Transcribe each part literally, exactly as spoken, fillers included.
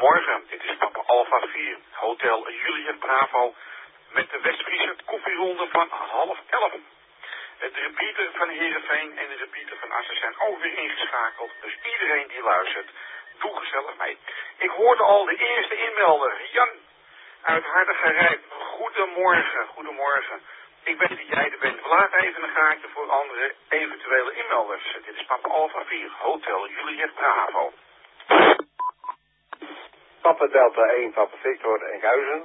goedemorgen. Dit is Papa Alpha vier, Hotel Juliet Bravo, met de Westfriese koffieronde van half elf. De repeater van Heerenveen en de repeater van Assen zijn ook weer ingeschakeld. Dus iedereen die luistert, doe gezellig mee. Ik hoorde al de eerste inmelder, Jan uit Hardergerij. Goedemorgen, goedemorgen. Ik weet dat jij er bent. We laten even een gaatje voor andere eventuele inmelders. Dit is Papa Alpha vier, Hotel Juliet Bravo. Papa Delta één, Papa Victor Enkhuizen.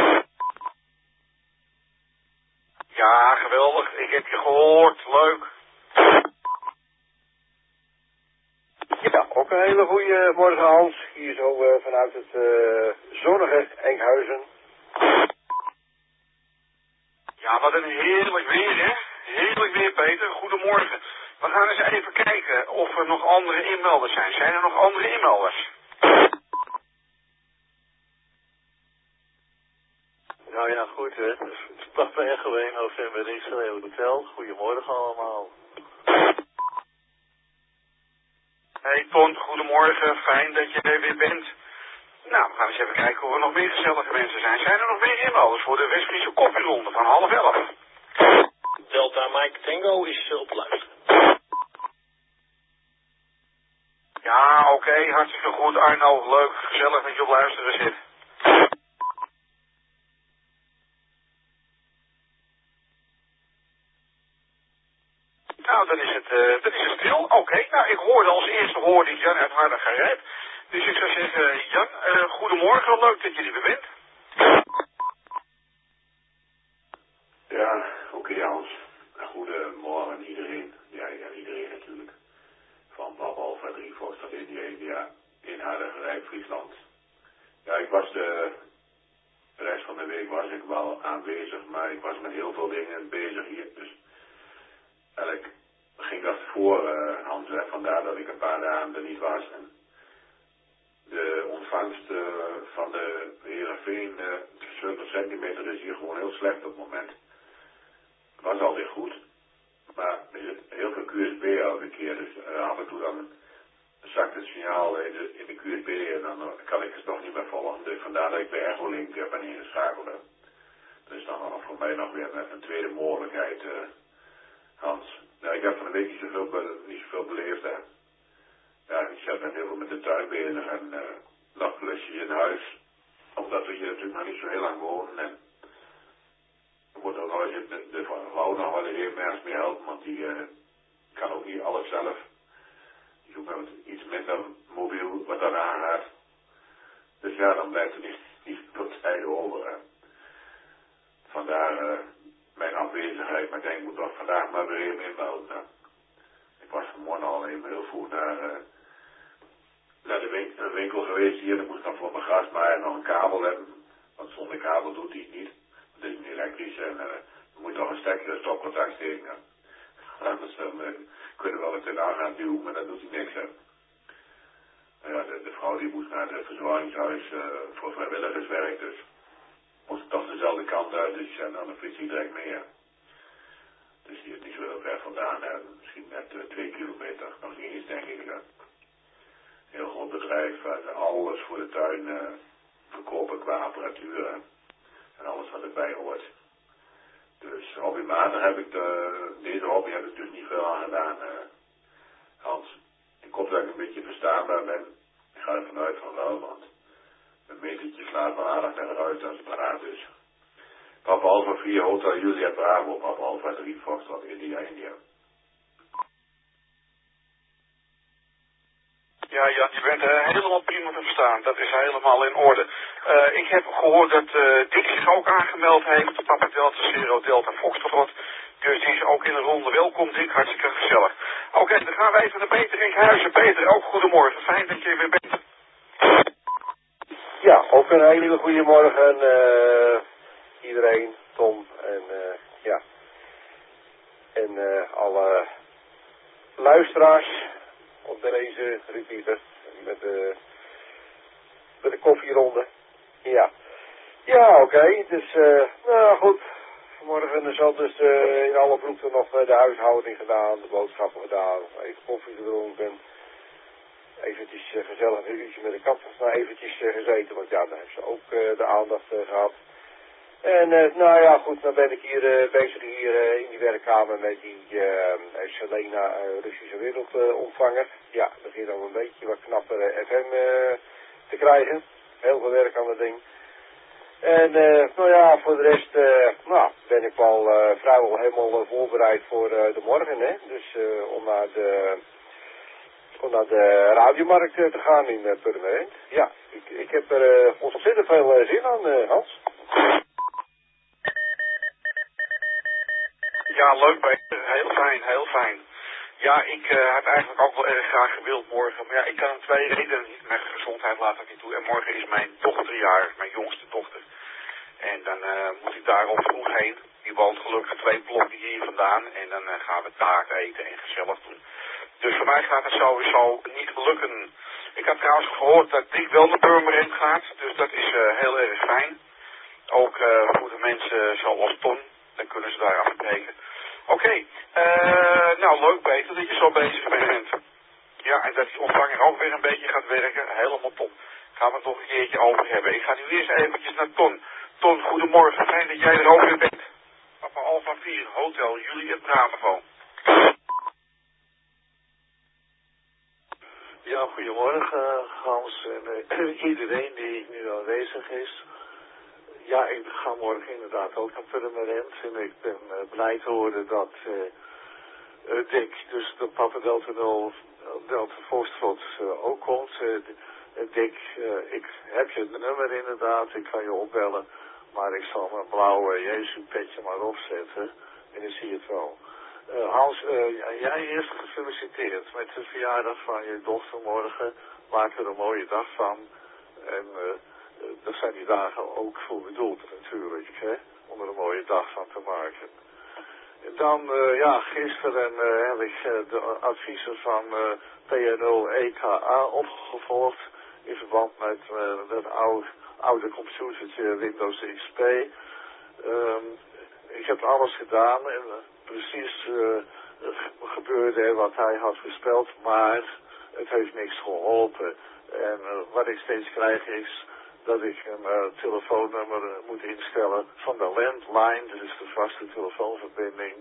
Ja, geweldig. Ik heb je gehoord. Leuk. Ja, ook een hele goede morgen Hans. Hier zo uh, vanuit het uh, zonnige Enkhuizen. Ja, wat een heerlijk weer, hè? Heerlijk weer, Peter. Goedemorgen. We gaan eens even kijken of er nog andere inmelders zijn. Zijn er nog andere inmelders? Nou ja, goed hè. Het is Papa Echo één november Israël Hotel. Goedemorgen allemaal. Hey Ton, goedemorgen. Fijn dat je er weer bent. Nou, we gaan eens even kijken of er nog meer gezellige mensen zijn. Zijn er nog meer inmelders voor de Westfriese koffieronde van half elf? Delta Mike Tango is uh, op luisteren. Ja, oké. Okay, hartstikke goed. Arno, leuk. Gezellig dat je op luisteren zit. Nou, dan is het, uh, dan is het stil. Oké, okay, nou, ik hoorde als eerste hoorde ik Jan uit Hardergerij. Dus ik zou zeggen, Jan, uh, goedemorgen. Leuk dat je er weer bent. Ja, oké okay, Hans. Goedemorgen iedereen. Ja, ja, iedereen natuurlijk. Van Papa Alpha drie, Foxtrot India, India in Hardergerij, Friesland. Ja, ik was de, de rest van de week was ik wel aanwezig, maar ik was met heel veel dingen bezig hier. Dus eigenlijk ging dat voor uh, Hans, hè, vandaar dat ik een paar dagen er niet was. En de ontvangst uh, van de Heerenveen, uh, zeventig centimeter is hier gewoon heel slecht op het moment. Het was alweer goed, maar er zit heel veel Q S B elke keer, dus uh, af en toe dan zakt het signaal in de, in de Q S B en dan uh, kan ik het nog niet meer volgen. Dus vandaar dat ik bij Echolink uh, ben ingeschakeld. Dat is dan nog voor mij nog weer een, een tweede mogelijkheid, uh, Hans. Nou, ik heb van een week niet zoveel, be niet zoveel beleefd, hè. Ja, ik zat net heel veel met de tuin bezig en uh, nog klusjes in huis. Omdat we hier natuurlijk nog niet zo heel lang wonen en er wordt ook nog eens de, de vrouw nog wel even ergens mee helpen, want die uh, kan ook niet alles zelf. Die is ook wel iets minder mobiel wat dat aangaat. Dus ja, dan blijft er niet, niet veel tijd over. Hè. Vandaar uh, mijn afwezigheid, maar ik denk ik moet toch vandaag maar weer even inmelden. Hè. Ik was vanmorgen al even heel vroeg naar, uh, naar de winkel, winkel geweest hier. Dan moest ik nog voor mijn grasmaaier nog een kabel hebben. Want zonder kabel doet hij het niet. Het is niet elektrisch en uh, je moet nog een stekker en stopcontact steken. Anders dan uh, kunnen we wel het aan gaan duwen, maar dat doet hij niks. Hè. Ja, de, de vrouw die moest naar het verzorgingshuis uh, voor vrijwilligerswerk, dus moest toch dezelfde kant uit. Dus ja, nou, dan fiets ik direct mee. Hè. Dus die is niet zo heel ver vandaan, hè. Misschien net uh, twee kilometer, nog niet eens denk ik. Hè. Heel groot bedrijf, uh, alles voor de tuin uh, verkopen qua apparatuur. Hè. En alles wat erbij hoort. Dus hobbymatig heb ik de, deze hobby heb ik dus niet veel aan gedaan, uh, Hans. Ik hoop dat ik een beetje verstaanbaar ben. Ik ga er vanuit van wel, want een metertje slaat wel aardig naar eruit als het paraat is. Papa Alpha vier, Hotel Juliet Bravo, Papa Alpha drie, Foxtrot India, India. Ja, ja, je bent uh, helemaal prima te verstaan. Dat is helemaal in orde. Uh, ik heb gehoord dat uh, Dick zich ook aangemeld heeft. Papa Delta, Zero Delta, Foxtrot. Dus die is ook in de ronde. Welkom Dick, hartstikke gezellig. Oké, okay, dan gaan we even naar Peter Enkhuizen. Peter, ook goedemorgen. Fijn dat je er weer bent. Ja, ook een hele goede morgen uh, iedereen, Tom en uh, ja. En uh, alle luisteraars op deze repeater met de, met de koffieronde. Ja, ja oké, okay. Dus uh, nou goed, vanmorgen is al dus uh, in alle vroegte nog uh, de huishouding gedaan, de boodschappen gedaan, even koffie gedronken. eventjes uh, gezellig een uurtje met de kat nou eventjes uh, gezeten. Want ja, daar heeft ze ook uh, de aandacht uh, gehad. En uh, nou ja, goed, dan ben ik hier uh, bezig hier uh, in die werkkamer met die uh, Selena uh, Russische wereldontvanger. Uh, ja, dat begint al een beetje wat knapper uh, F M uh, te krijgen. Heel veel werk aan dat ding. En uh, nou ja, voor de rest uh, nou, ben ik wel uh, vrijwel helemaal uh, voorbereid voor uh, de morgen. Hè? Dus uh, om naar de, om naar de radiomarkt uh, te gaan in uh, Purmerend. Ja, ik, ik heb er uh, ontzettend veel uh, zin aan, uh, Hans. Ja, leuk Peter. Heel fijn, heel fijn. Ja, ik uh, had eigenlijk ook wel erg graag gewild morgen. Maar ja, ik kan om twee redenen niet. Mijn gezondheid laat dat niet toe. En morgen is mijn dochterjaar, mijn jongste dochter. En dan uh, moet ik daar al vroeg heen. Die woont gelukkig twee blokken hier vandaan. En dan uh, gaan we taart eten en gezellig doen. Dus voor mij gaat het sowieso niet lukken. Ik had trouwens gehoord dat Dick wel naar Purmerend gaat. Dus dat is uh, heel erg fijn. Ook uh, voor de mensen zoals Ton. Dan kunnen ze daar afspreken. Oké, okay. uh, nou leuk Peter dat je zo bezig bent. Ja, en dat die ontvanger ook weer een beetje gaat werken. Helemaal top. Gaan we het nog een keertje over hebben. Ik ga nu eerst eventjes naar Ton. Ton, goedemorgen. Fijn dat jij er ook weer bent. Papa Alpha vier, Hotel Juliet Bravo. Ja, goedemorgen Hans en uh, iedereen die nu aanwezig is. Ja, ik ga morgen inderdaad ook naar Purmerend en ik ben uh, blij te horen dat uh, uh, Dick, dus de Papa Delta nul, Delta Foxtrot uh, ook komt. Uh, Dick, uh, ik heb je nummer inderdaad, ik kan je opbellen, maar ik zal mijn blauwe Jezus petje maar opzetten en dan zie je het wel. Uh, Hans, uh, jij eerst gefeliciteerd met de verjaardag van je dochter morgen. Maak er een mooie dag van en... Uh, Uh, daar zijn die dagen ook voor bedoeld natuurlijk, hè, om er een mooie dag van te maken. En dan, uh, ja, gisteren uh, heb ik uh, de adviezen van uh, P N nul E K A opgevolgd in verband met uh, dat oude, oude computertje Windows X P. Um, ik heb alles gedaan en uh, precies uh, gebeurde wat hij had voorspeld, maar het heeft niks geholpen. En uh, wat ik steeds krijg is dat ik een uh, telefoonnummer uh, moet instellen van de landline, dat is de vaste telefoonverbinding.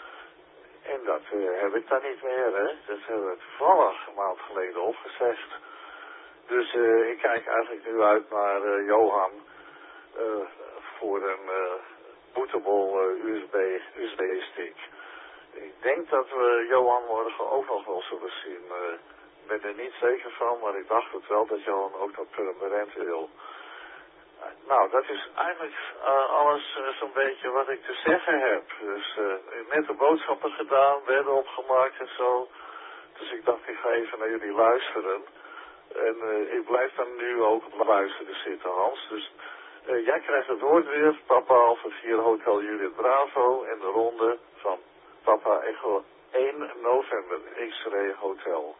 En dat uh, heb ik dan niet meer, hè. Dat hebben we toevallig een maand geleden opgezegd. Dus uh, ik kijk eigenlijk nu uit naar uh, Johan uh, voor een uh, bootable uh, U S B, U S B-stick. Ik denk dat we Johan morgen ook nog wel zullen zien. Uh, ik ben er niet zeker van, maar ik dacht het wel dat Johan ook naar Purmerend wil. Nou, dat is eigenlijk uh, alles uh, zo'n beetje wat ik te zeggen heb. Dus uh, net de boodschappen gedaan, bedden opgemaakt en zo. Dus ik dacht, ik ga even naar jullie luisteren. En uh, ik blijf dan nu ook op luisteren zitten, Hans. Dus uh, jij krijgt het woord weer, Papa Alpha vier Hotel Juliet Bravo en de ronde van Papa Echo één november X-Ray Hotel.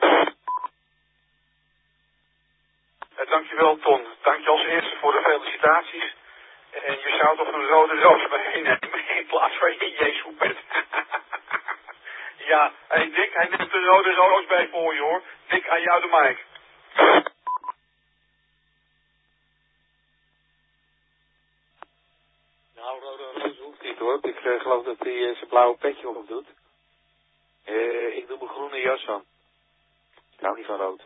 Uh, dankjewel Ton. Dank je als eerste voor de felicitaties. En je zou toch een rode roos meenemen in plaats van je Jezus-pet. Ja, hé hey Dick, hij neemt een rode roos bij voor je hoor. Dick, aan jou de mic. Nou, rode roos hoeft niet hoor. Ik uh, geloof dat hij uh, zijn blauwe petje op doet. Uh, ik doe mijn groene jas aan. Ik hou niet van rood.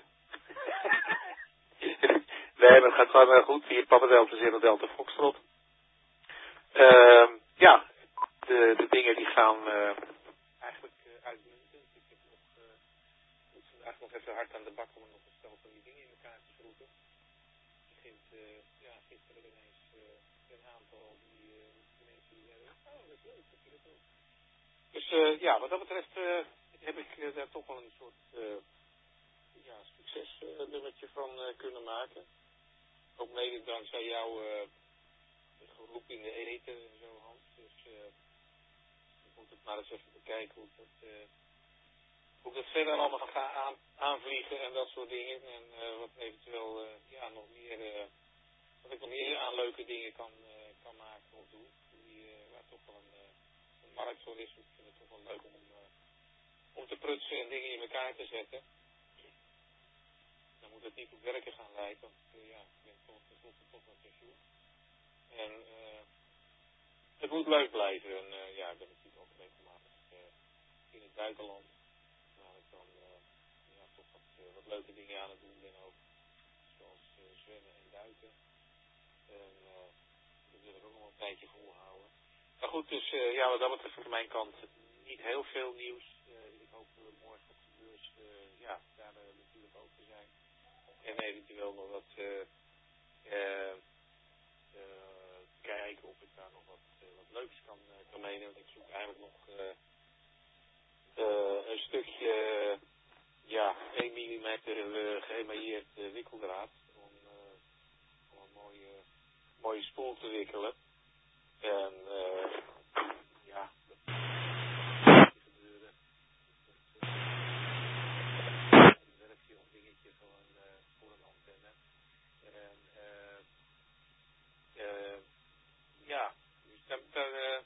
Nee, maar het gaat gewoon uh, goed. Hier Papa Delta Zero Delta Foxtrot. Uh, ja, de, de dingen die gaan uh, eigenlijk uh, uitmuntend. Ik heb nog, uh, moet vandaag nog even hard aan de bak om nog een stel van die dingen in elkaar te schroeven. Ik vind, uh, ja, gisteren ineens uh, een aantal die uh, de mensen die hebben. Oh, dat is leuk, dat je dat ook. Dus uh, ja, wat dat betreft uh, heb ik uh, daar toch wel een soort uh, ja, succesnummertje uh, van uh, kunnen maken. Ook mede dankzij jouw uh, geroep in de eten en zo, Hans. Dus uh, ik moet het maar eens even bekijken hoe ik dat, uh, hoe ik dat verder allemaal ga aan, aanvliegen en dat soort dingen. En uh, wat eventueel uh, ja, nog meer, uh, wat ik nog meer aan leuke dingen kan, uh, kan maken of doen. Die, uh, waar toch wel een, uh, een markt voor is. Ik vind het toch wel leuk om, uh, om te prutsen en dingen in elkaar te zetten. dan moet het niet op werken gaan lijken, want uh, ja, ik ben toch tenslotte toch met pensioen. En uh, het moet leuk blijven. En uh, ja, ik ben natuurlijk ook regelmatig uh, in het buitenland. Waar ik dan uh, ja, toch wat, uh, wat leuke dingen aan het doen ben ook. Zoals uh, zwemmen en duiken. En uh, dat wil ik ook nog een tijdje volhouden. Maar goed, dus uh, ja, wat dat betreft van mijn kant niet heel veel nieuws. Uh, ik hoop uh, morgen op de beurs uh, ja, daar uh, natuurlijk ook te zijn. En eventueel nog wat uh, uh, uh, kijken of ik daar nog wat, uh, wat leuks kan, uh, kan meenemen. Want ik zoek eigenlijk nog uh, uh, een stukje uh, ja, één millimeter uh, geëmailleerd uh, wikkeldraad om, uh, om een mooie, mooie spoel te wikkelen. En uh, ja, dat is gebeuren. Een werkje of dingetje voor een, uh, voor een antenne. En uh, uh, ja, dus daar, daar, uh,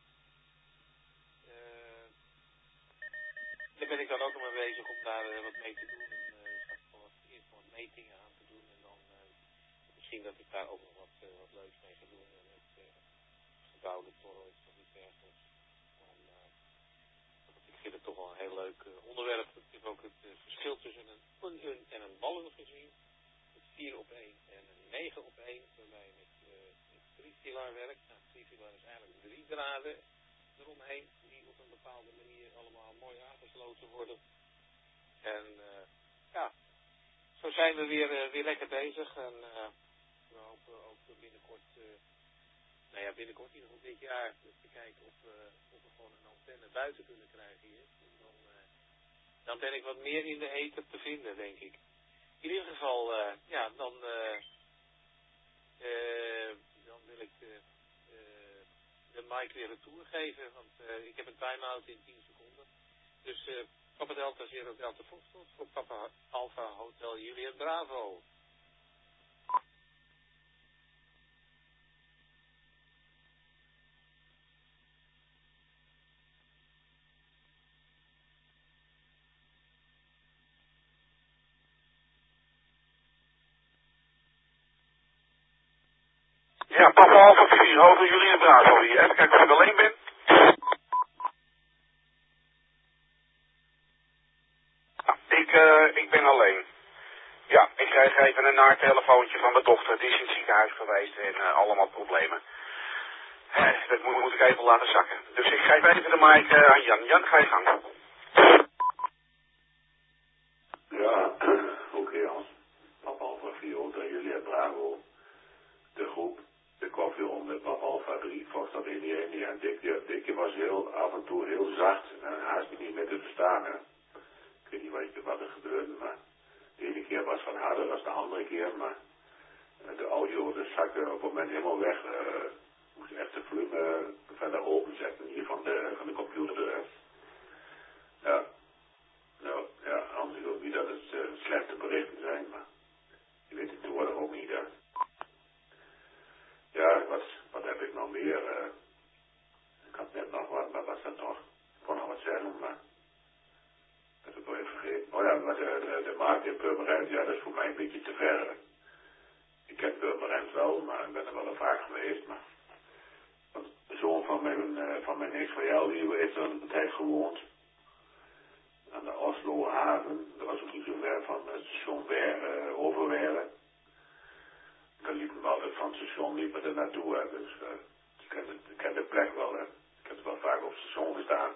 uh, daar ben ik dan ook nog mee bezig om daar uh, wat mee te doen. En uh, straks wel wat, eerst wat metingen aan te doen. En dan uh, misschien dat ik daar ook nog wat, uh, wat leuks mee ga doen. En het uh, gebouwde torrel is toch niet ergens. Dan, uh, ik vind het toch wel een heel leuk uh, onderwerp. Ik heb ook het uh, verschil tussen een, een, een en een ballen gezien. Het vier op één en een negen op één. Waarbij je met, uh, met drie pilaar werkt. Nou, drie pilaar is eigenlijk drie draden eromheen. Die op een bepaalde manier allemaal mooi aangesloten worden. En uh, ja, zo zijn we weer, uh, weer lekker bezig. En uh, we hopen ook binnenkort, uh, nou ja, binnenkort in ieder geval dit jaar te kijken of, uh, of we gewoon een antenne buiten kunnen krijgen hier. Dan, uh, dan ben ik wat meer in de ether te vinden, denk ik. In ieder geval, uh, ja, dan, uh, uh, dan wil ik de, uh, de mic weer retour geven, want uh, ik heb een time-out in tien seconden. Dus uh, Papa Delta Zero Delta Foxtrot voor Papa Alpha Hotel Juliet Bravo. Ja, Papa Alpha vier, Hotel Juliet Bravo hier. Even kijken of ik alleen ben. Ja, ik, uh, ik ben alleen. Ja, ik krijg even een naar telefoontje van mijn dochter. Die is in het ziekenhuis geweest en uh, allemaal problemen. Eh, dat moet, moet ik even laten zakken. Dus ik geef even de mic uh, aan Jan. Jan, ga je gang. Ja, oké okay, Hans. Papa Alpha vier, Hotel Juliet Bravo. De groep, de koffieronde, Papa Alpha drie, Foxtrot India India. En Dikje, Dikje was heel, af en toe heel zacht en haast niet meer te verstaan. Hè. Ik weet niet wat, wat er gebeurde, maar de ene keer was van harder dan de andere keer, maar de audio, de zakken op het moment helemaal weg. Uh, moest echt de volume verder openzetten hier van de, van de computer. Uh. Ja, nou, ja, anders is ook niet dat het uh, slechte berichten zijn, maar je weet het tegenwoordig ook niet. Hè. Ja, wat, wat heb ik nog meer? Uh, ik had net nog wat, maar wat was dat nog? Ik kon nog wat zeggen, maar dat heb ik wel even vergeten. Oh ja, maar de, de, de markt in Purmerend, ja, dat is voor mij een beetje te ver. Ik ken Purmerend wel, maar ik ben er wel een vaak geweest. Maar de zoon van mijn, uh, van mijn ex-vrouw, die heeft er een tijd gewoond. Aan de Oslo haven, dat was ook niet zo ver van het station uh, Overweren. Dan liepen we altijd van het station liepen er naartoe, hè. Dus uh, ik, ken de, ik ken de plek wel, hè. Ik heb er wel vaak op het station gestaan.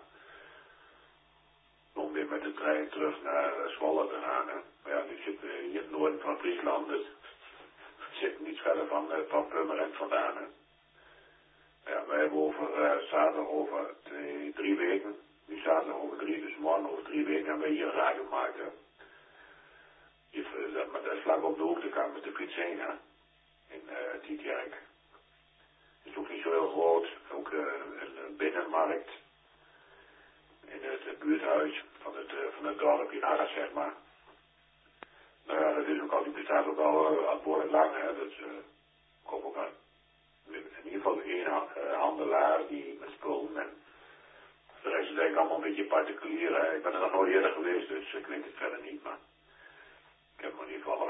Om weer met de trein terug naar uh, Zwolle te gaan, hè. Maar ja, nu zit uh, hier in het noorden van Friesland, dus zit niet verder van, uh, van Purmerend vandaan, hè. Ja, wij hebben over uh, zaterdag over twee, drie weken, nu zaterdag over drie, dus morgen over drie weken hebben we hier een radio gemaakt, hè. Hier, dat, maar dat is vlak op de hoektekant met de fiets heen, hè. In uh, Tietjerk. Het is ook niet zo heel groot. Ook uh, een binnenmarkt. In het uh, buurthuis van het, uh, van het dorp in Arras, zeg maar. Nou ja, dat is ook al, die bestaat ook al uh, behoorlijk lang, hè. Dat is uh, ook aan. In ieder geval één uh, handelaar die met spullen en de rest is eigenlijk allemaal een beetje particulier, hè. Ik ben er nog nooit eerder geweest, dus ik weet het verder niet, maar ik heb me in ieder geval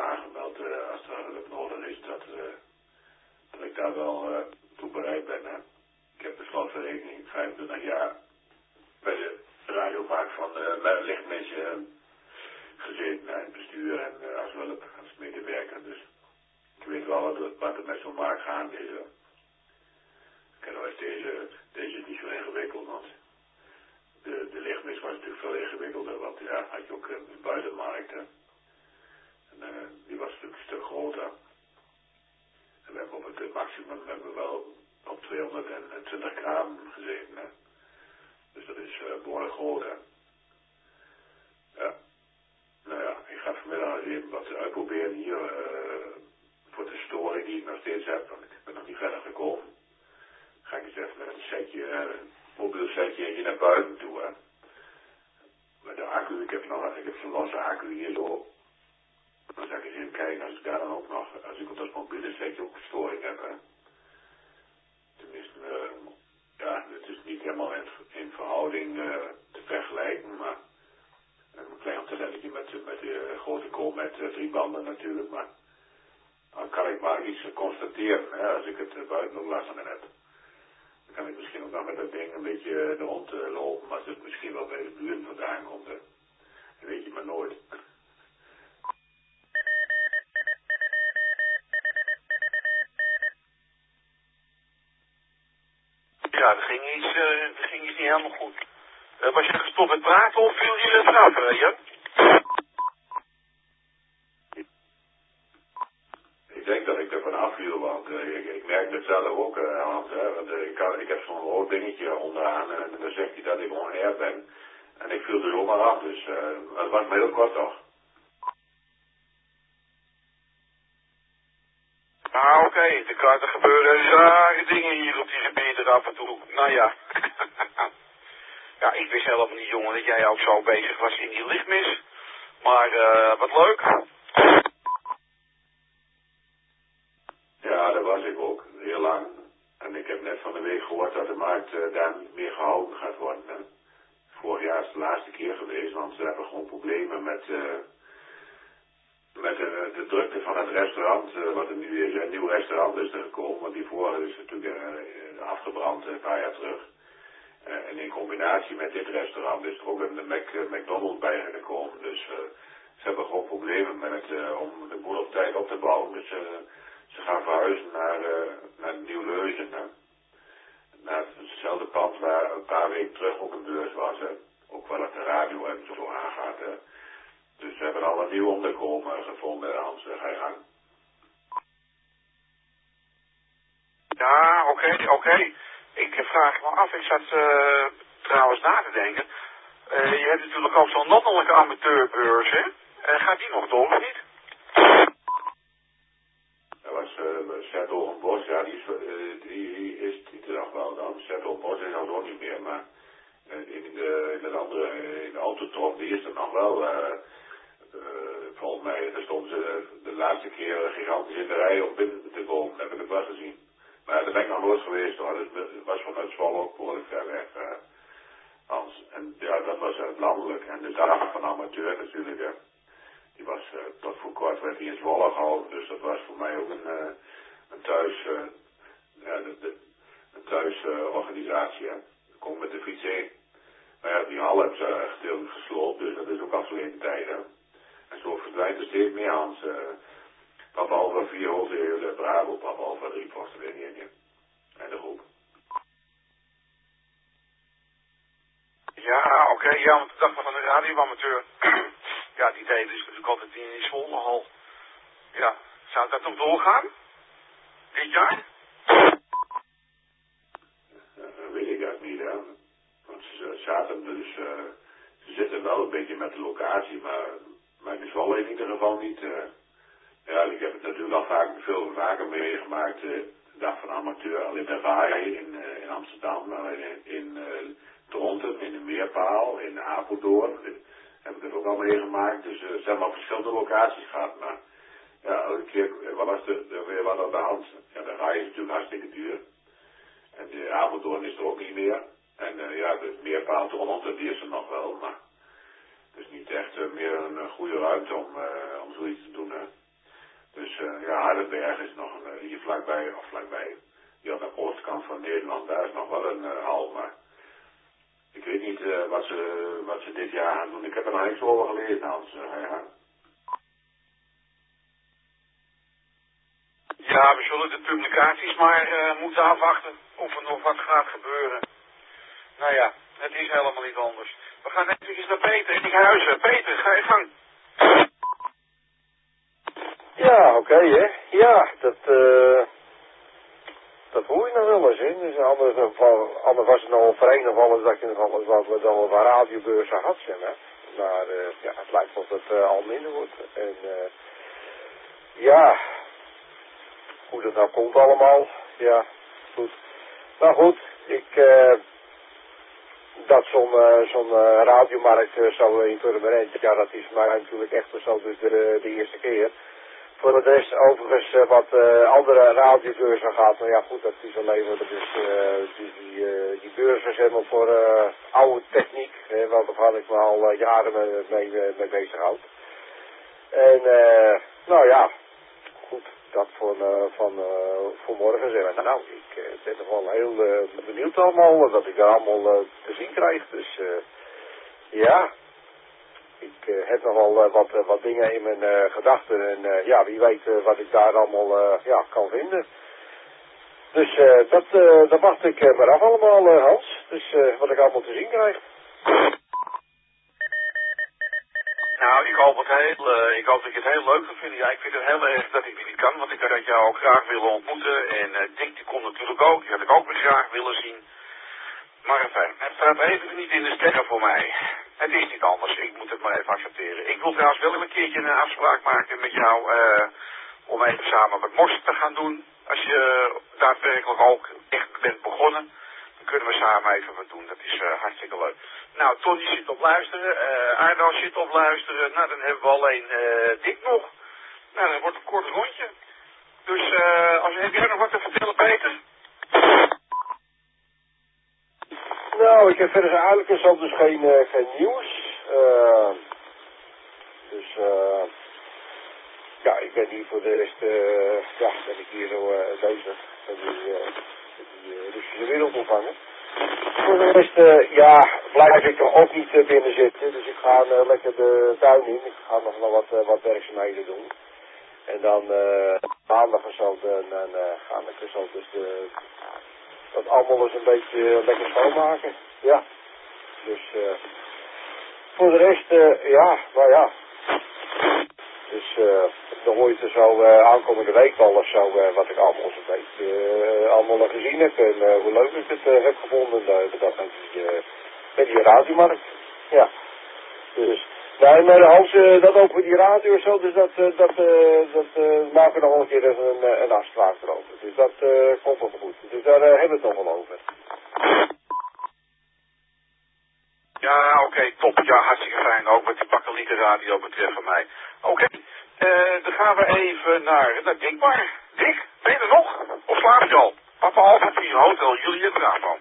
is dat, uh, dat ik daar wel uh, toe bereid ben. Hè. Ik heb per slotverrekening vijfentwintig jaar bij de radiomaak van uh, lichtmensen uh, gezeten, uh, in het bestuur en uh, als hulp, als medewerker. Dus ik weet wel wat, wat er met zo'n maak gaande is. Deze, deze is niet zo ingewikkeld, want de, de lichtmis was natuurlijk veel ingewikkelder, want ja, had je ook een buitenmarkt. Hè. En uh, die was natuurlijk een stuk groter. En we hebben op het maximum hebben we wel op tweehonderdtwintig gram gezeten. Hè. Dus dat is uh, behoorlijk groot. Hè. Ja. Nou ja, ik ga vanmiddag even wat uitproberen hier uh, voor de storing die ik nog steeds heb, want ik ben nog niet verder gekomen. Ga ik eens even met een setje, een mobiel setje hier naar buiten toe. Hè. Met de accu, ik heb nog ik heb zo'n losse accu hier zo. Dan zal ik eens even kijken als ik daar dan ook nog, als ik op dat mobiele setje ook storing heb. Hè. Tenminste, uh, ja, het is niet helemaal in, in verhouding uh, te vergelijken, maar een klein talentje met, met de grote kool met uh, drie banden natuurlijk, maar dan kan ik maar iets constateren, hè, als ik het uh, buiten ook last van heb. Dan kan ik misschien ook nog met dat ding een beetje de rond uh, lopen, maar als het misschien wel bij de buren vandaan komt, hè. Dat weet je maar nooit. Ja, er ging iets, uh, er ging iets niet helemaal goed. Uh, was je gestopt met praten of viel je er vanaf, uh, Jan? Ik denk dat ik er van afviel, want uh, ik, ik merk het zelf ook, uh, Hans, hè, want uh, ik, kan, ik heb zo'n rood dingetje onderaan en, en dan zegt hij dat ik on-air ben. En ik viel er zomaar af, dus uh, het was maar heel kort toch. Ah, oké, okay. er, kan, er gebeuren rare dingen hier op die gebieden af en toe. Nou ja. Ja, ik wist helemaal niet, jongen, dat jij ook zo bezig was in die lichtmis. Maar uh, wat leuk. Ja, dat was ik ook, heel lang. En ik heb net van de week gehoord dat de markt uh, daar niet meer gehouden gaat worden. Hè. Vorig jaar is de laatste keer geweest, want ze hebben gewoon problemen met, uh, met de, de drukte van het restaurant. Uh, wat er nu is, een nieuw restaurant is er gekomen, want die vorige is natuurlijk uh, afgebrand uh, een paar jaar terug. Uh, en in combinatie met dit restaurant is er ook een Mac, uh, McDonald's bij gekomen. Dus uh, ze hebben gewoon problemen met het, uh, om de boel op tijd op te bouwen. Dus uh, ze gaan verhuizen naar, uh, naar Nieuw-Leuzen. Hè. Naar hetzelfde pand waar een paar weken terug ook een beurs was. Hè. Ook wel op de radio en zo aangaat. Hè. Dus ze hebben al een nieuw onderkomen gevonden, Hans. Ga je gang. Ja, oké, okay, oké. Okay. Ik vraag me af, ik zat uh, trouwens na te denken. Uh, je hebt natuurlijk ook zo'n landelijke amateurbeurs, hè? Uh, gaat die nog door of niet? Dat was uh, Zettelbos, ja, die is, uh, die is die er nog wel dan. Zettelbos is al nog niet meer, maar uh, in, de, in het andere, in de Autotron, die is er nog wel. Uh, uh, volgens mij, daar stonden ze de laatste keer gigantisch in de rij om binnen te komen, heb ik het wel gezien. Maar daar ben ik nog nooit geweest hoor, het was vanuit Zwolle ook behoorlijk ver weg, uh, Hans. En ja, dat was het landelijk. En de dag van amateur natuurlijk, hè. Die was, uh, tot voor kort werd die in Zwolle gehouden, dus dat was voor mij ook een, uh, een thuis, uh, ja, de, de, een thuisorganisatie, uh, hè. Ik kom met de fiets heen. Maar ja, die hal hebben ze gedeeltelijk gesloopt, dus dat is ook al verleden tijd, hè. En zo verdwijnt er steeds meer, Hans. Uh, Papa Alfa vier Hotel Bravo, Papa Alfa drie Foster Indië. En de groep. Ja, oké, okay, ja, want de dag van de radioamateur. Ja, die deed dus natuurlijk altijd in die Zwollenhal. Ja, zou dat nog doorgaan? Dit jaar? Dat weet ik eigenlijk niet, hè. Want ze zaten dus, uh, ze zitten wel een beetje met de locatie, maar, maar in Zwolle in ieder geval niet. Uh, ja, ik heb het natuurlijk al vaak, veel vaker meegemaakt, uh, de dag van amateur, al in de Rai in, uh, in Amsterdam, in, in uh, Dronten, in de Meerpaal, in Apeldoorn. Heb ik het ook al meegemaakt. Dus uh, ze hebben al verschillende locaties gehad. Maar ja, elke keer wat was er weer wat aan de hand. Ja, de Rai is natuurlijk hartstikke duur. En de Apeldoorn is er ook niet meer. En uh, ja, de Meerpaal Dronten, die is er nog wel. Maar het is niet echt uh, meer een uh, goede ruimte om, uh, om zoiets te doen. Hè. Dus uh, ja, Hardenberg is nog een, hier vlakbij, of vlakbij, hier aan de oostkant van Nederland, daar is nog wel een uh, hal, maar ik weet niet uh, wat, ze, wat ze dit jaar gaan doen. Ik heb er nog niks over gelezen, Hans. Uh, ja. Ja, we zullen de publicaties maar uh, moeten afwachten of er nog wat gaat gebeuren. Nou ja, het is helemaal niet anders. We gaan even naar Peter in die huizen. Peter, ga je gang. Ja, oké, okay, hè. Ja, dat, uh, dat hoor je nog wel eens, hè. Dus anders, anders was het nog een vereniging of alles dat je nog alles wat we dan van radiobeurzen had, zeg maar. Maar uh, ja, het lijkt alsof het uh, al minder wordt. En uh, ja, hoe dat nou komt allemaal, ja, goed. Nou goed, ik, uh, dat zo'n uh, zo'n uh, radiomarkt uh, zo in Purmerend, ja, dat is mij natuurlijk echt zo dus de, de eerste keer. Voor de rest overigens uh, wat uh, andere radiobeurzen gaat, nou ja goed, dat is alleen maar dus, uh, die, die, uh, die beurzen zeg maar voor uh, oude techniek, hè, want daar had ik me al uh, jaren mee, mee, mee bezig houd. En uh, nou ja, goed, dat voor, uh, van uh, voor morgen zeggen. Nou, ik uh, ben er wel heel uh, benieuwd allemaal, dat ik daar allemaal uh, te zien krijg, dus uh, ja. Ik uh, heb nogal uh, wat, uh, wat dingen in mijn uh, gedachten en uh, ja, wie weet uh, wat ik daar allemaal uh, ja, kan vinden. Dus uh, dat, uh, dat wacht ik uh, maar af allemaal, uh, Hans. Dus uh, wat ik allemaal te zien krijg. Nou, ik hoop, het heel, uh, ik hoop dat je het heel leuk gaat vinden. Ja, ik vind het heel erg dat ik niet kan, want ik had jou ook graag willen ontmoeten. En uh, Dick die komt natuurlijk ook, die had ik ook weer graag willen zien. Maar enfin, het staat even niet in de sterren voor mij. Het is niet anders, ik moet het maar even accepteren. Ik wil trouwens wel een keertje een afspraak maken met jou uh, om even samen wat mos te gaan doen. Als je daadwerkelijk ook echt bent begonnen, dan kunnen we samen even wat doen. Dat is uh, hartstikke leuk. Nou, Tony zit op luisteren, uh, Aardo zit op luisteren. Nou, dan hebben we alleen uh, Dick nog. Nou, dan wordt het een kort rondje. Dus uh, als, heb jij nog wat te vertellen, Peter? Nou, ik heb verder eigenlijk zo dus geen, uh, geen nieuws. Uh, dus uh, ja, ik ben hier voor de rest, uh, ja, ben ik hier zo uh, bezig met die, uh, die uh, Russische wereldopvangen. Voor de rest, uh, ja, blijf ik er ook niet uh, binnen zitten. Dus ik ga uh, lekker de tuin in. Ik ga nog wel wat, uh, wat werkzaamheden doen. En dan uh, maandag of zo, dan uh, gaan we zo dus de... dat allemaal eens een beetje lekker schoonmaken. Ja. Dus uh, voor de rest, uh, ja, nou ja. Dus uh, dan hoor je het er zo uh, aankomende week al of zo, uh, wat ik allemaal zo'n beetje uh, allemaal gezien heb. En uh, hoe leuk ik het uh, heb gevonden, uh, dat met die, uh, met die radiomarkt. Ja. Dus, nou, maar Hans, uh, dat ook met die radio en zo, dus dat, uh, dat, uh, dat uh, maken we nog wel een keer even een, een afspraak erover. Dus dat uh, komt wel goed. Dus daar uh, hebben we het nog wel over. Ja, oké, okay, top. Ja, hartstikke fijn. Ook met die bakkeliete radio betreft van mij. Oké, okay. uh, dan gaan we even naar, naar Dick maar. Dick, ben je er nog? Of slaap je al? Papa Alfa vier Hotel Juliet Bravo.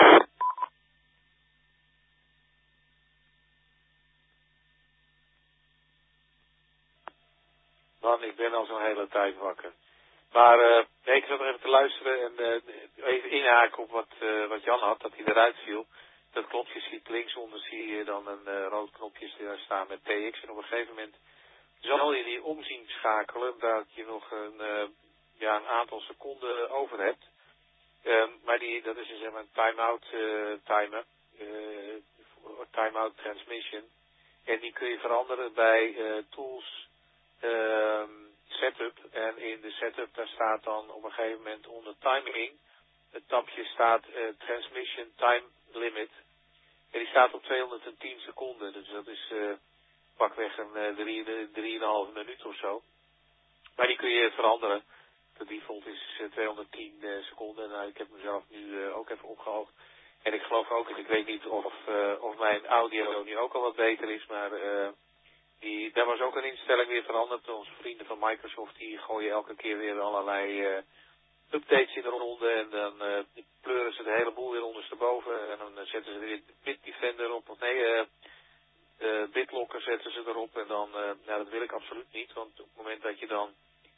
Man, ik ben al zo'n hele tijd wakker. Maar uh, nee, ik zat nog even te luisteren en uh, even inhaken op wat, uh, wat Jan had, dat hij eruit viel. Dat knopje ziet linksonder zie je dan een uh, rood knopje daar staan met T X. En op een gegeven moment zal je die omzien schakelen, dat je nog een, uh, ja, een aantal seconden over hebt. Uh, maar die, dat is zeg maar een time-out uh, timer, uh, time-out transmission. En die kun je veranderen bij uh, tools, uh, setup. En in de setup daar staat dan op een gegeven moment onder timing, het tabje staat uh, transmission time limit. En die staat op tweehonderdtien seconden, dus dat is uh, pakweg een uh, drie, drieënhalve minuut of zo. Maar die kun je veranderen. De default is uh, tweehonderdtien uh, seconden. Nou, ik heb mezelf nu uh, ook even opgehoogd. En ik geloof ook, en ik weet niet of, uh, of mijn audio nu ook al wat beter is, maar uh, die, daar was ook een instelling weer veranderd. Onze vrienden van Microsoft, die gooien elke keer weer allerlei uh, updates in de ronde en dan uh, pleuren ze de hele boel weer ondersteboven en dan uh, zetten ze weer Bitdefender op, of nee, uh, uh, BitLocker zetten ze erop en dan, uh, nou dat wil ik absoluut niet, want op het moment dat je dan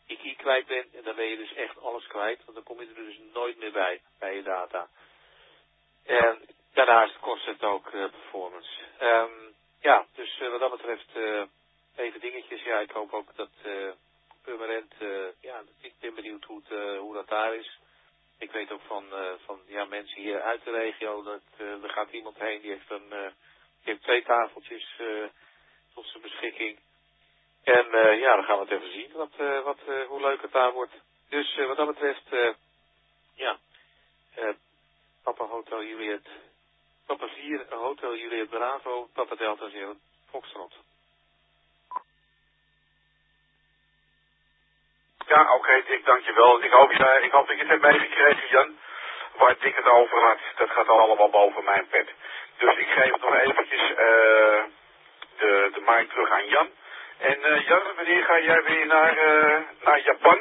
je key kwijt bent. En dan ben je dus echt alles kwijt. Want dan kom je er dus nooit meer bij, bij je data. En daarnaast kost het ook uh, performance. Um, ja, dus uh, wat dat betreft uh, even dingetjes. Ja, ik hoop ook dat uh, Purmerend, uh, ja, ik ben benieuwd hoe, het, uh, hoe dat daar is. Ik weet ook van, uh, van ja, mensen hier uit de regio, dat uh, er gaat iemand heen die heeft, een, uh, die heeft twee tafeltjes uh, tot zijn beschikking. En uh, ja, dan gaan we het even zien wat, uh, wat, uh, hoe leuk het daar wordt. Dus uh, wat dat betreft, uh, ja, uh, Papa Hotel Juliet, Papa vier, Hotel Juliet Bravo, Papa Delta Zero, Foxtrot. Ja, oké, okay, Dick, dankjewel. Ik hoop, uh, ik hoop dat je het hebt meegekregen, Jan, waar Dick het over had. Dat gaat allemaal boven mijn pet. Dus ik geef nog eventjes uh, de, de mic terug aan Jan. En uh, Jan, wanneer ga jij weer naar, uh, naar Japan?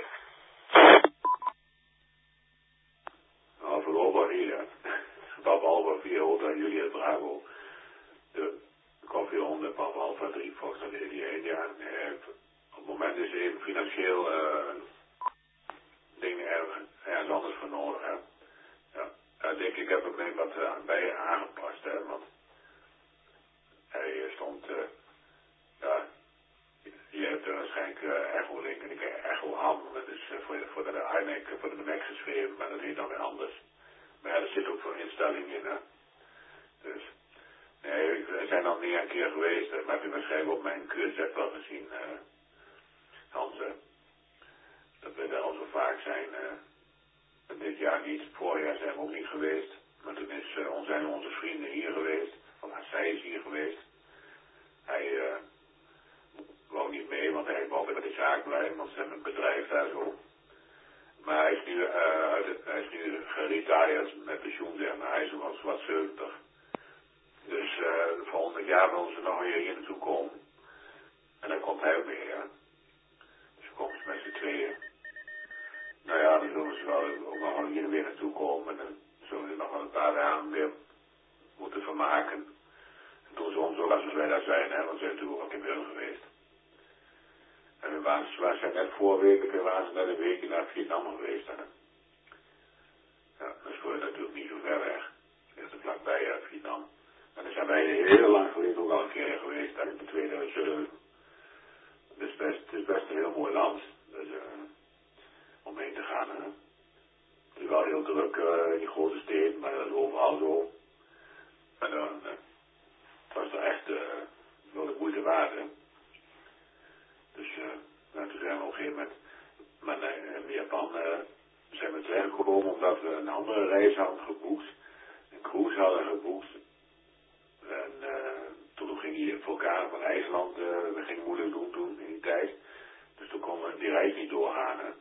Nou, voorlopig hier. Papa Alpha vier Hotel Juliet Bravo. De koffieronde Papa Alpha drie Fox dat is die één jaar. Nee, op het moment is even financieel uh, dingen er, ergens anders voor nodig. Hè. Ja, uh, Dick, ik heb hem mee wat uh, bij je aangepast. Hè, want hij stond, uh, ja, je hebt uh, waarschijnlijk uh, Echo Link en ik heb Echo Ham. Dat is uh, voor, voor de iMac, voor de Mac geschreven, maar dat heet dan weer anders. Maar ja, er zit ook voor instellingen in. Hè. Dus, nee, we zijn al meer een keer geweest. Maar heb je waarschijnlijk op mijn Q Z wel gezien, uh, Hans. Uh, dat we daar al zo vaak zijn. Uh, dit jaar niet, vorig jaar zijn we ook niet geweest. Maar toen is, uh, ons, zijn onze vrienden hier geweest. Of zij is hier geweest. Hij uh, wou niet mee, want hij wou bij de zaak blijven, want ze hebben een bedrijf daar zo. Maar hij is nu, uh, hij is nu geretired met pensioen, zeg maar. Hij is nog wat zeventig. Dus uh, volgend jaar willen ze nog weer hier naartoe komen. En dan komt hij ook weer, ja. Dus komen ze met z'n tweeën. Nou ja, dan zullen ze wel ook nog hier weer naartoe komen. En dan zullen ze nog wel een paar dagen weer moeten vermaken. En toen ze ons ook als wij daar zijn, hè, want ze zijn natuurlijk ook in Willen geweest. En we waren, we zijn net voor weken, we waren net een weekje naar Vietnam geweest. Hè. Ja, dat is voor je natuurlijk niet zo ver weg. Dat is er vlakbij, ja, Vietnam. En daar zijn wij heel lang geleden ook al een keer geweest, hè, in tweeduizend zeven. Het is best, het is best een heel mooi land. Dus, uh, om heen te gaan. Hè. Het is wel heel druk uh, in die grote steden, maar dat is overal zo. En dan uh, was er echt uh, wel de moeite waard. Hè. Dus uh, nou, toen zijn we op een gegeven moment maar, uh, in Japan uh, zijn we terechtgekomen omdat we een andere reis hadden geboekt. Een cruise hadden geboekt. En uh, toen ging die vulkaan van IJsland, uh, we gingen moeilijk doen toen in die tijd. Dus toen konden we die reis niet doorgaan. Hè.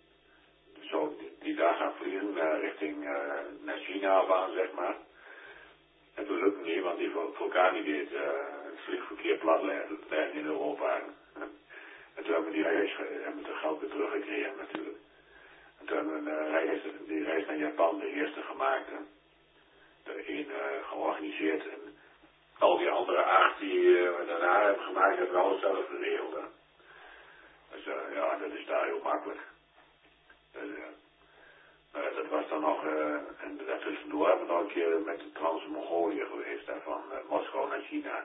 Zo die, die daar gaan vliegen uh, richting uh, naar China af aan, zeg maar. En toen lukte het niet, want die vulkaan die deed uh, het vliegverkeer plat leggen in Europa. En toen hebben we die reis, hebben we het geld weer teruggekregen natuurlijk. En toen hebben we een, uh, reis, die reis naar Japan, de eerste gemaakt. Hè. De een uh, georganiseerd en al die andere acht die uh, we daarna hebben gemaakt, hebben we alles zelf geregeld. Hè. Dus uh, ja, dat is daar heel makkelijk. Dus, uh, uh, dat was dan nog, uh, en daartussendoor hebben we nog een keer met de Trans-Mongolië geweest, hè, van uh, Moskou naar China.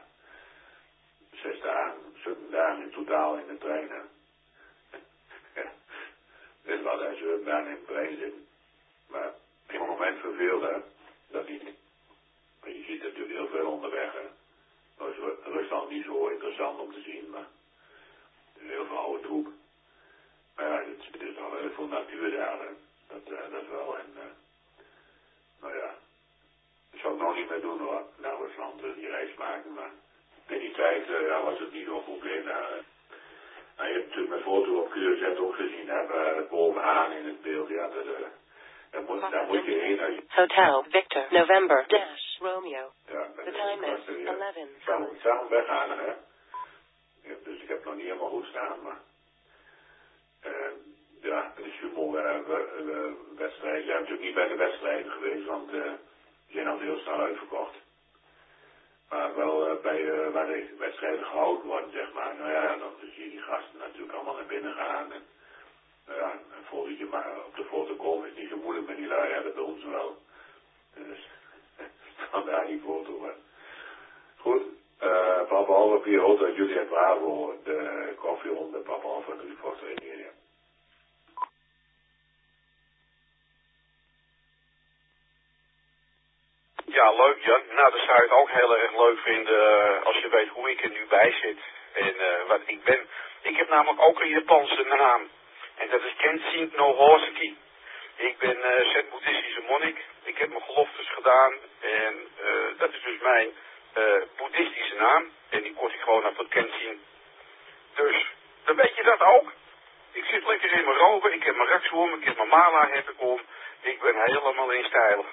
Zes dagen, zeven dagen in totaal in de treinen. Ja, dat is wel als je daar in de trein zit. Maar op een moment verveelde dat niet. Maar je ziet natuurlijk heel veel onderweg. Hè. Dat is Rusland niet zo interessant om te zien, maar er is heel veel oude troep. Maar ja, het, het is nog heel veel natuur daar. Hè. Dat, uh, dat wel. En, uh, nou ja, dat zou ik nog niet meer doen hoor, naar Rusland uh, die reis maken. Maar in die tijd uh, ja, was het niet zo'n probleem daar. Uh, nou, je hebt natuurlijk mijn foto op Q Z ook gezien, hè, uh, bovenaan in het beeld. Ja, dat, uh, daar, moet, daar moet je heen. Als je... Hotel Victor November Dash Romeo. Ja, The time is uh, eleven. Ik zag, ik zag hem weggaan, hè. Ja, dus ik heb nog niet helemaal goed staan, maar... Uh, ja, de sumo uh, uh, wedstrijden. Zijn natuurlijk niet bij de wedstrijden geweest, want uh, die zijn al heel snel uitverkocht. Maar wel uh, bij uh, waar de wedstrijden gehouden worden, zeg maar. Nou ja, dan zie je die gasten natuurlijk allemaal naar binnen gaan. En maar op de foto komen is niet zo moeilijk met die lui, ja, dat bij ons wel. Dus, vandaar die foto, maar. Goed, uh, Papa Alpha vier Hotel Juliet Bravo, de koffieronde, Papa Alpha drie Foster India. Ja, leuk Jan. Nou, dat zou je het ook heel erg leuk vinden uh, als je weet hoe ik er nu bij zit. En uh, wat ik ben. Ik heb namelijk ook een Japanse naam. En dat is Kenshin no Horseki. Ik ben uh, Zen-boeddhistische monnik. Ik heb mijn geloftes gedaan. En uh, dat is dus mijn uh, boeddhistische naam. En die kort ik gewoon af tot Kenshin. Dus, dan weet je dat ook. Ik zit lekker in mijn robe. Ik heb mijn raks om. Ik heb mijn mala heb ik om. Ik ben helemaal in stijl.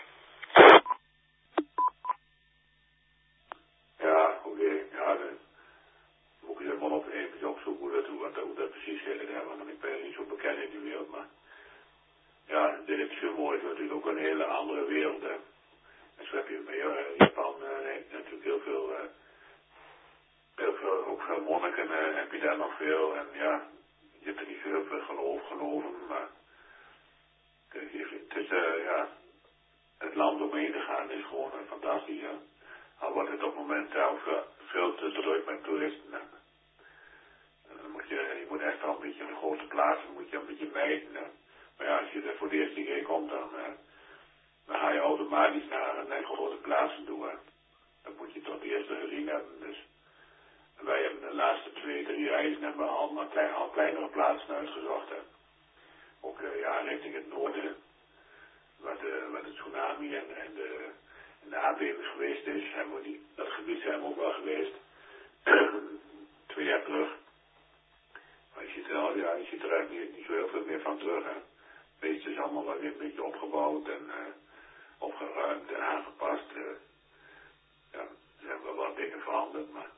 Ja, oké. Okay. Ja, dan moet ik er wel op even opzoeken hoe dat, hoe dat, hoe dat precies zit. Want ik ben niet zo bekend in die wereld. Maar ja, dit is veel mooi. Het is natuurlijk ook een hele andere wereld. Hè. En zo heb je bij uh, Japan uh, natuurlijk heel veel, uh, heel veel, ook veel monniken. Uh, heb je daar nog veel. En ja, je hebt er niet veel veel geloof, geloven. Maar het is, het is uh, ja, het land om heen te gaan is gewoon uh, fantastisch. Ja. Al wordt het op het moment zelf uh, veel te druk met toeristen. Hè. Dan moet je, je moet echt wel een beetje in de grote plaatsen, moet je een beetje mijden. Hè. Maar ja, als je er voor de eerste keer komt, dan, uh, dan ga je automatisch naar, naar grote plaatsen toe. Hè. Dan moet je tot de eerste gezien hebben. Dus wij hebben de laatste twee, drie reizen hebben we allemaal klein, al kleinere plaatsen uitgezocht. Hè. Ook uh, ja, richting het noorden, waar de, waar de tsunami en, en de, en de aardbeving geweest is. Hebben we die, dat gebied zijn we ook wel geweest. Twee jaar terug. Maar je ziet er, al, ja, je ziet er eigenlijk niet, niet zo heel veel meer van terug. Hè. Het meeste is allemaal wel weer een beetje opgebouwd en uh, opgeruimd en aangepast. Uh, ja, er zijn wel wat dingen veranderd, maar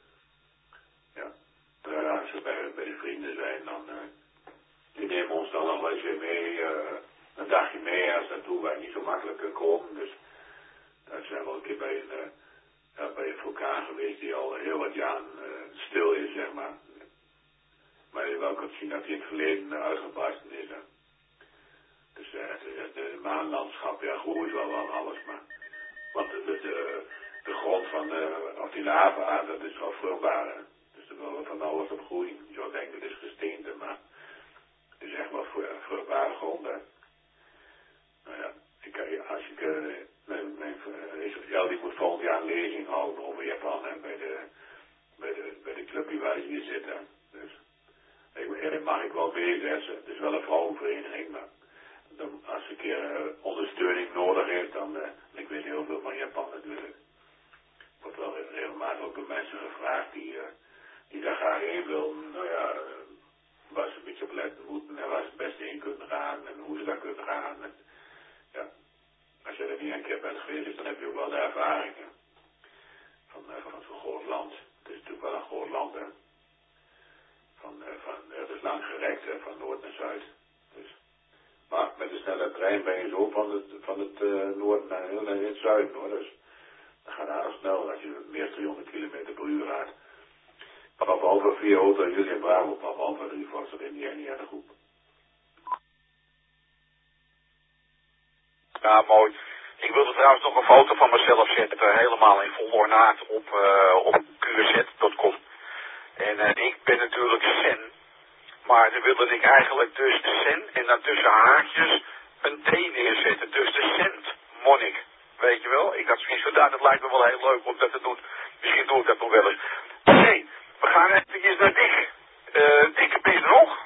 ja, uh, als we bij, bij de vrienden zijn, dan uh, die nemen ons dan nog wel eens weer mee, uh, een dagje mee als naartoe wij niet zo makkelijk kunnen komen. Dus daar zijn we wel een keer bij een, uh, ja, bij een vulkaan geweest die al heel wat jaren uh, stil is, zeg maar. Maar je wel kunt zien dat hij in het verleden uh, uitgebarsten is. Hè. Dus uh, het, het maanlandschap, ja, groeit wel wel alles, maar want de, de, de grond van de, of die lava, dat is wel vruchtbaar. Hè. Dus er wil van alles op groeien. Je zou denken, het is gesteente, maar het is echt wel vruchtbare grond. Hè. Nou ja, ik, als ik, uh, mijn, mijn Israël, die moet volgend jaar een lezing houden over Japan, hè, bij de, bij de, bij de clubje waar je hier zit. Hè. Dus ik, mag ik wel meezetten. Het is wel een vrouwenvereniging, maar dan, als een keer uh, ondersteuning nodig heeft, dan, uh, ik weet heel veel van Japan natuurlijk. Wordt wel regelmatig ook door mensen gevraagd die, uh, die daar graag heen willen. Nou ja, uh, waar ze een beetje op letten moeten en waar ze het beste heen kunnen gaan en hoe ze daar kunnen gaan. En, ja, als je er niet een keer bent geweest, dan heb je ook wel de ervaringen van, uh, van zo'n groot land. Het is natuurlijk wel een groot land, hè. Van, uh, van, uh, het is lang gerekt, hè, van noord naar zuid. Dus. Maar met de snelle trein ben je zo van het, van het uh, noord naar, naar het zuiden, hoor. Dus dan gaat het aardig snel als je meer dan driehonderd kilometer per uur gaat. Papa Alpha vier Hotel Juliet Bravo, Papa Alpha drie Foster India en de groep. Ja, mooi. Ik wilde trouwens nog een foto van mezelf zetten, uh, helemaal in vol ornaat op, uh, op Q Z punt com. En uh, ik ben natuurlijk Zen, maar dan wilde ik eigenlijk dus de Zen en dan tussen haakjes een D neerzetten. Dus de Cent Monnik, weet je wel? Ik had zoiets gedaan, dat lijkt me wel heel leuk om dat te doen. Misschien doe ik dat nog wel eens. Oké, okay, we gaan even naar Dick. Uh, Dick, ben je er nog?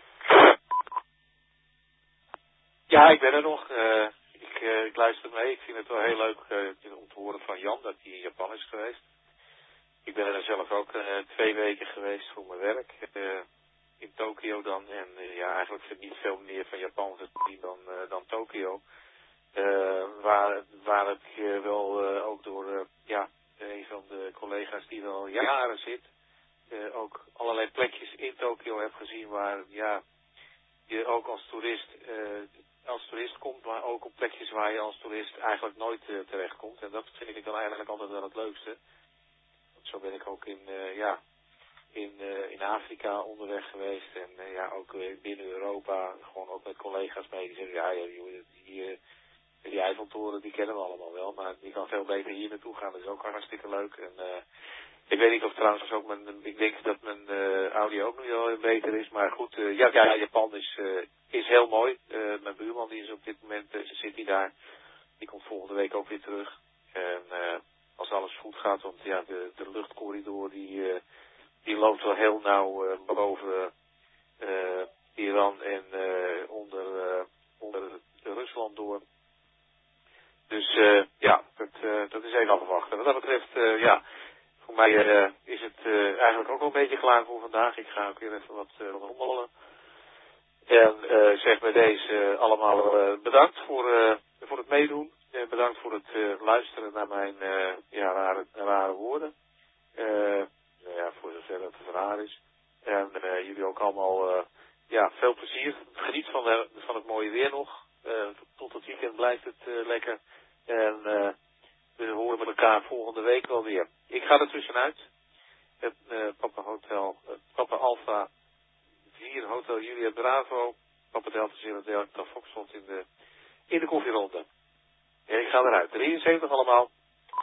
Ja, ik ben er nog. Uh, ik, uh, ik luister mee. Ik vind het wel heel leuk uh, om te horen van Jan dat hij in Japan is geweest. Ik ben er zelf ook uh, twee weken geweest voor mijn werk. Uh, in Tokio dan. En uh, ja, eigenlijk vind ik niet veel meer van Japan gezien dan, uh, dan Tokio. Uh, waar, waar ik uh, wel uh, ook door uh, ja, een van de collega's die er al jaren zit, uh, ook allerlei plekjes in Tokio heb gezien waar ja, je ook als toerist, uh, als toerist komt, maar ook op plekjes waar je als toerist eigenlijk nooit uh, terecht komt. En dat vind ik dan eigenlijk altijd wel het leukste. Want zo ben ik ook in, uh, ja, in, uh, in Afrika onderweg geweest. En uh, ja, ook uh, binnen Europa, gewoon ook met collega's mee. Die zeggen, ja, joh, die, uh, die Eiffeltoren, die kennen we allemaal wel. Maar die kan veel beter hier naartoe gaan. Dat is ook hartstikke leuk. En uh, ik weet niet of trouwens ook mijn, ik denk dat mijn uh, audio ook nu wel beter is. Maar goed, uh, ja, ja, Japan is, uh, is heel mooi. Uh, mijn buurman die is op dit moment, uh, zit hij daar. Die komt volgende week ook weer terug. En uh, als alles goed gaat, want ja, de, de luchtcorridor die, uh, die loopt wel heel nauw uh, boven uh, Iran en uh, onder, uh, onder Rusland door. Dus uh, ja, dat, uh, dat is even afwachten. Wat dat betreft, uh, ja, voor mij uh, is het uh, eigenlijk ook wel een beetje klaar voor vandaag. Ik ga ook weer even wat uh, rommelen. En uh, zeg bij deze uh, allemaal uh, bedankt voor, uh, voor het meedoen. En bedankt voor het uh, luisteren naar mijn uh, ja, rare, rare woorden. Uh, nou ja, voor zover het raar is. En uh, jullie ook allemaal uh, ja, veel plezier. Geniet van, de, van het mooie weer nog. Uh, tot het weekend blijft het uh, lekker. En uh, we horen elkaar volgende week wel weer. Ik ga er tussenuit. Het uh, Papa Hotel, uh, Papa Alpha vier Hotel Julia Bravo. Papa Delta Zero Delta Foxtrot in de, in de koffieronde. En ik ga eruit. drieënzeventig allemaal.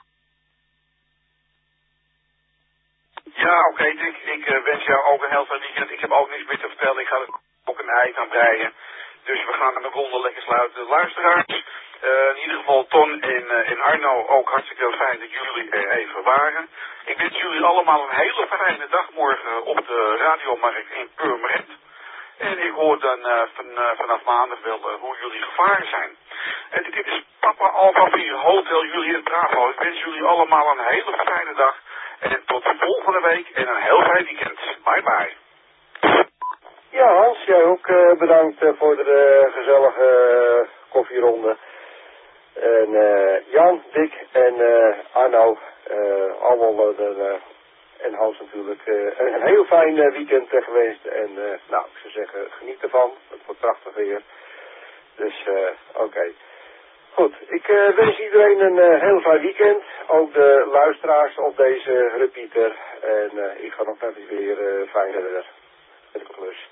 Ja, oké, okay, Dick. Ik uh, wens jou ook een heel fijn weekend. Ik heb ook niks meer te vertellen. Ik ga er ook een eind aan breien. Dus we gaan de ronde lekker sluiten. Luisteraars, uh, in ieder geval Ton en, uh, en Arno, ook hartstikke fijn dat jullie er even waren. Ik wens jullie allemaal een hele fijne dag morgen op de radiomarkt in Purmerend. En ik hoor dan uh, van, uh, vanaf maandag wel uh, hoe jullie gevaren zijn. En dit is Papa Alpha vier Hotel Juliet Bravo. Ik wens jullie allemaal een hele fijne dag. En tot de volgende week en een heel fijn weekend. Bye bye. Ja, Hans, jij ook uh, bedankt uh, voor de uh, gezellige uh, koffieronde. En uh, Jan, Dick en uh, Arno, uh, allemaal uh, de, uh, en Hans natuurlijk, uh, een heel fijn uh, weekend uh, geweest. En uh, nou, ik zou zeggen, geniet ervan. Het wordt prachtig weer. Dus uh, oké. Okay. Goed, ik uh, wens iedereen een uh, heel fijn weekend. Ook de luisteraars op deze repeater. En uh, ik ga nog even weer uh, fijn verder met de klus.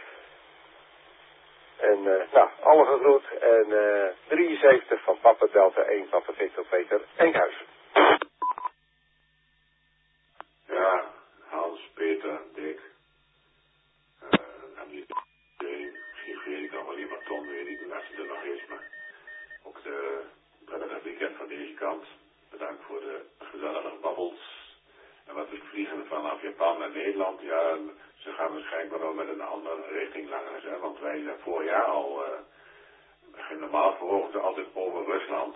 En uh, nou, alle gegroet. En uh, drieënzeventig van Papa Delta één, Papa Victor Peter Enkhuizen. Ja, Hans, Peter, Dick. Uh, en niet iedereen. Misschien vergeet ik nog wel iemand, Tom, weet ik niet als hij er nog is. Maar ook de prettige weekend van deze kant. Bedankt voor de gezellige babbels. En wat ik vliegen vanaf Japan naar Nederland, ja, ze gaan waarschijnlijk wel met een andere richting langs, hè, want wij zijn vorig jaar al, uh, normaal verhoogden altijd over Rusland.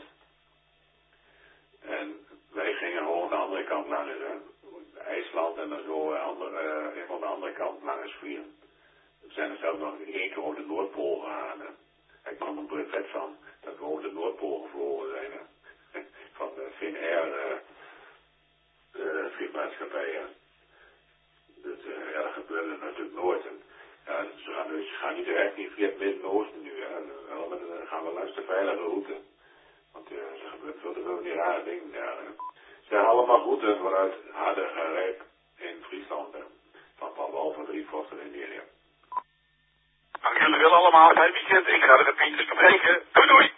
En wij gingen gewoon de andere kant langs, hè. IJsland en dan zo uh, andere, uh, helemaal de andere kant langs vliegen. We zijn er zelfs nog één keer over de Noordpool gegaan, hè. Ik kwam er vet van dat we over de Noordpool gevlogen zijn, hè. Van de Finnair uh, uh, vliegmaatschappijen. Dus uh, ja, dat gebeurde natuurlijk nooit. En, ja, ze gaan, dus, ze gaan niet direct niet via het Midden-Oosten nu. Hè. Wel met, dan gaan we langs de veilige route. Want uh, er gebeurt veel te veel die rare dingen daar. Hè. Ze zijn allemaal routes vanuit Hardergerijk in Friesland. Hè. Van Papa Alpha drie Foster in Nigeria. Dank jullie wel allemaal. Fijn weekend. Ik ga de repeaters bespreken. Doei doei.